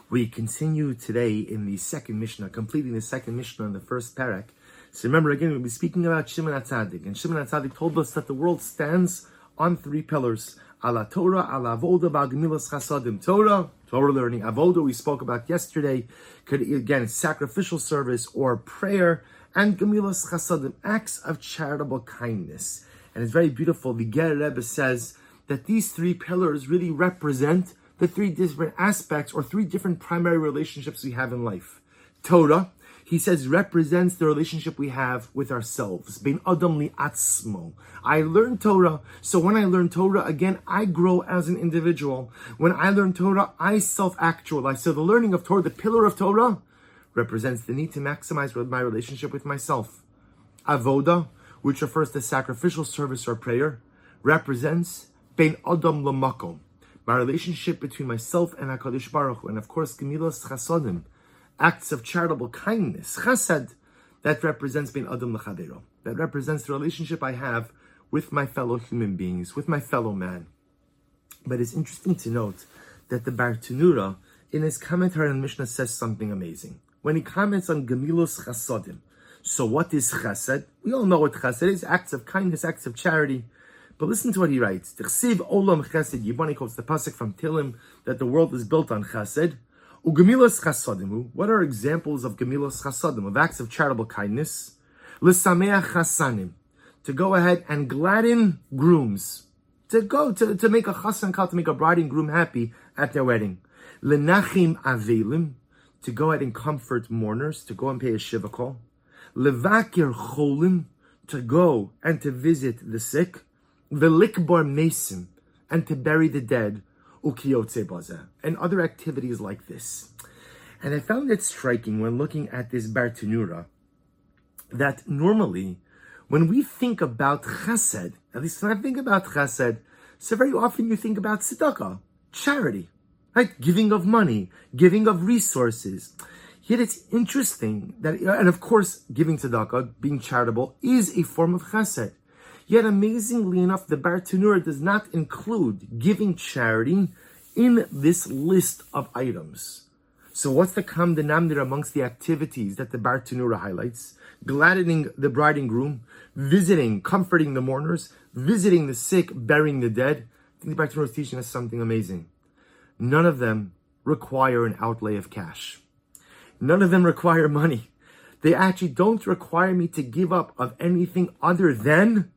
We continue today in the second Mishnah, completing the second Mishnah in the first parak. So remember, again, we'll be speaking about Shimon HaTzadik. And Shimon HaTzadik told us that the world stands on three pillars. Ala Torah, ala Avoda, Ba'gemilas Chasadim. Torah learning. Avoda, we spoke about yesterday. Could, again, sacrificial service or prayer. And Gemilas Chasadim, acts of charitable kindness. And it's very beautiful. The Ger Rebbe says that these three pillars really represent the three different aspects or three different primary relationships we have in life. Torah, he says, represents the relationship we have with ourselves. Bein Adam li atzmo. I learn Torah, so when I learn Torah, again, I grow as an individual. When I learn Torah, I self-actualize. So the learning of Torah, the pillar of Torah, represents the need to maximize my relationship with myself. Avoda, which refers to sacrificial service or prayer, represents Bein Adam lamakom, my relationship between myself and HaKadosh Baruch Hu. And of course, Gemilas Chasadim, acts of charitable kindness, Chesed, that represents Bein Adam L'Chavero. That represents the relationship I have with my fellow human beings, with my fellow man. But it's interesting to note that the Bartenura, in his commentary on Mishnah, says something amazing. When he comments on Gemilas Chasadim, so what is Chesed? We all know what Chesed is, acts of kindness, acts of charity. But listen to what he writes. T'chsiv olam chesed. Yibani quotes the pasuk from Tehillim that the world is built on chesed. Ugemilas chasadim. What are examples of gemilas chasadim, of acts of charitable kindness? L'sameach chasanim. To go ahead and gladden grooms. To make a chasan kal, to make a bride and groom happy at their wedding. L'nachim avelim. To go ahead and comfort mourners. To go and pay a shiva call. Levakir cholim. To go and to visit the sick. Velikbar mesim, and to bury the dead, ukiyotze baza, and other activities like this. And I found it striking when looking at this Bartenura that normally, when we think about chesed, at least when I think about chesed, so very often you think about tzedakah, charity, right? Giving of money, giving of resources. Yet it's interesting that, and of course, giving tzedakah, being charitable, is a form of chesed. Yet amazingly enough, the Bartenura does not include giving charity in this list of items. So what's the common denominator amongst the activities that the Bartenura highlights? Gladdening the bride and groom, visiting, comforting the mourners, visiting the sick, burying the dead. I think the Bartenura is teaching us something amazing. None of them require an outlay of cash. None of them require money. They actually don't require me to give up of anything other than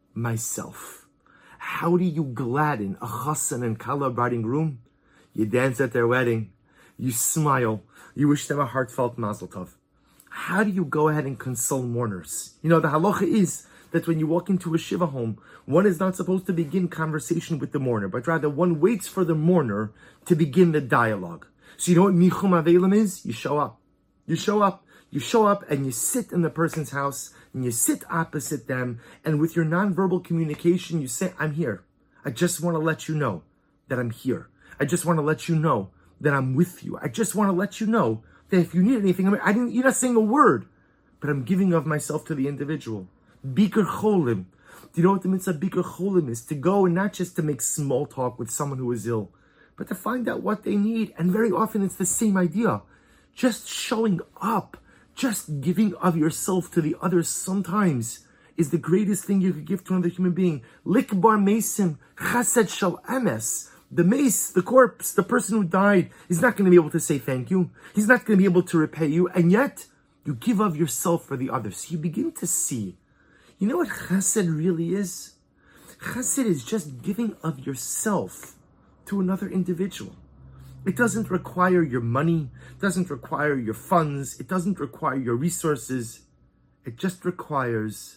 myself. How do you gladden a chassan and kala, bride and groom? You dance at their wedding. You smile. You wish them a heartfelt mazel tov. How do you go ahead and console mourners? You know, the halacha is that when you walk into a shiva home, one is not supposed to begin conversation with the mourner, but rather one waits for the mourner to begin the dialogue. So you know what nichum avelim is? You show up. You show up. You show up and you sit in the person's house and you sit opposite them, and with your nonverbal communication, you say, I'm here. I just want to let you know that I'm here. I just want to let you know that I'm with you. I just want to let you know that if you need anything, you're not saying a word, but I'm giving of myself to the individual. Bikur cholim. Do you know what the mitzvah bikur cholim is? To go and not just to make small talk with someone who is ill, but to find out what they need. And very often it's the same idea. Just showing up. Just giving of yourself to the others sometimes is the greatest thing you could give to another human being. Likbar mesim chesed shel emes. The mace, the corpse, the person who died is not going to be able to say thank you. He's not going to be able to repay you. And yet, you give of yourself for the others. You begin to see, you know what chesed really is? Chesed is just giving of yourself to another individual. It doesn't require your money, it doesn't require your funds, it doesn't require your resources. It just requires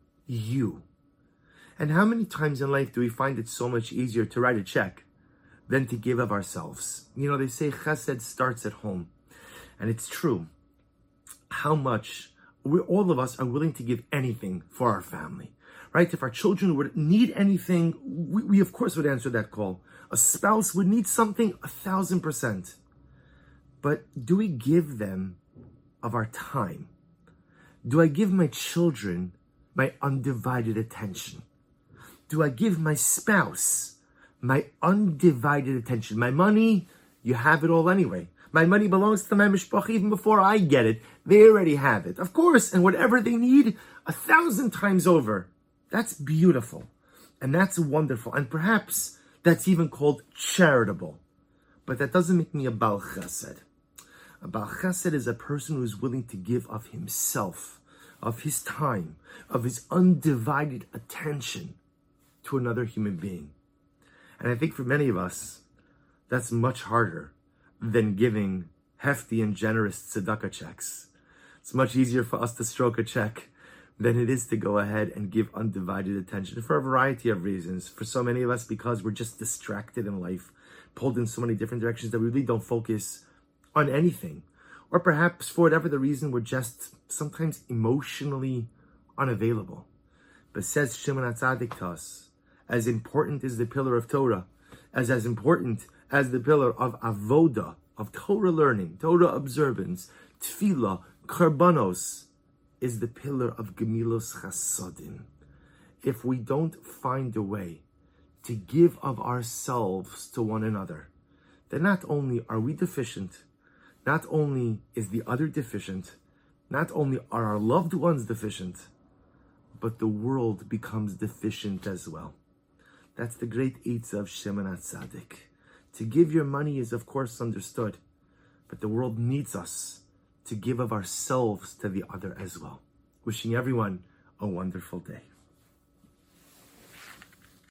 you. And how many times in life do we find it so much easier to write a check than to give of ourselves? You know, they say chesed starts at home. And it's true. How much all of us are willing to give anything for our family, right? If our children would need anything, we of course would answer that call. A spouse would need something 1,000%. But do we give them of our time? Do I give my children my undivided attention? Do I give my spouse my undivided attention? My money, you have it all anyway. My money belongs to my mishpacha even before I get it. They already have it. Of course, and whatever they need, 1,000 times over. That's beautiful. And that's wonderful. And perhaps that's even called charitable. But that doesn't make me a Baal Chesed. A Baal Chesed is a person who is willing to give of himself, of his time, of his undivided attention to another human being. And I think for many of us, that's much harder than giving hefty and generous tzedakah checks. It's much easier for us to stroke a check than it is to go ahead and give undivided attention for a variety of reasons. For so many of us, because we're just distracted in life, pulled in so many different directions that we really don't focus on anything. Or perhaps for whatever the reason, we're just sometimes emotionally unavailable. But says Shimon HaTzadik to us, as important as the pillar of Torah, as important as the pillar of avoda, of Torah learning, Torah observance, tefillah, karbanos, is the pillar of gemilos chasadim. If we don't find a way to give of ourselves to one another, then not only are we deficient, not only is the other deficient, not only are our loved ones deficient, but the world becomes deficient as well. That's the great Eitzah of Shimon HaTzadik. To give your money is of course understood, but the world needs us to give of ourselves to the other as well. Wishing everyone a wonderful day.